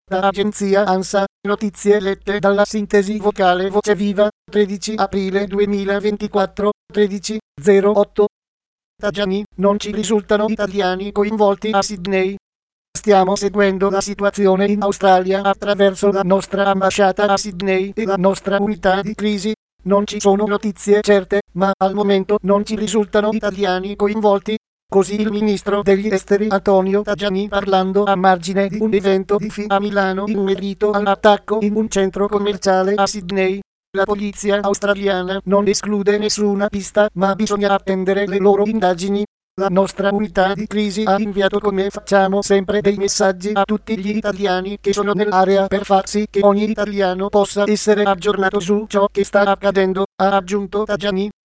Da agenzia ANSA, notizie lette dalla sintesi vocale Voce Viva, 13 aprile 2024, 13:08. Tajani, non ci risultano italiani coinvolti a Sydney. Stiamo seguendo la situazione in Australia attraverso la nostra ambasciata a Sydney e la nostra unità di crisi. Non ci sono notizie certe, ma al momento non ci risultano italiani coinvolti. Così il ministro degli esteri Antonio Tajani, parlando a margine di un evento di FI a Milano in merito all'attacco in un centro commerciale a Sydney. La polizia australiana non esclude nessuna pista, ma bisogna attendere le loro indagini. La nostra unità di crisi ha inviato, come facciamo sempre, dei messaggi a tutti gli italiani che sono nell'area per far sì che ogni italiano possa essere aggiornato su ciò che sta accadendo, ha aggiunto Tajani.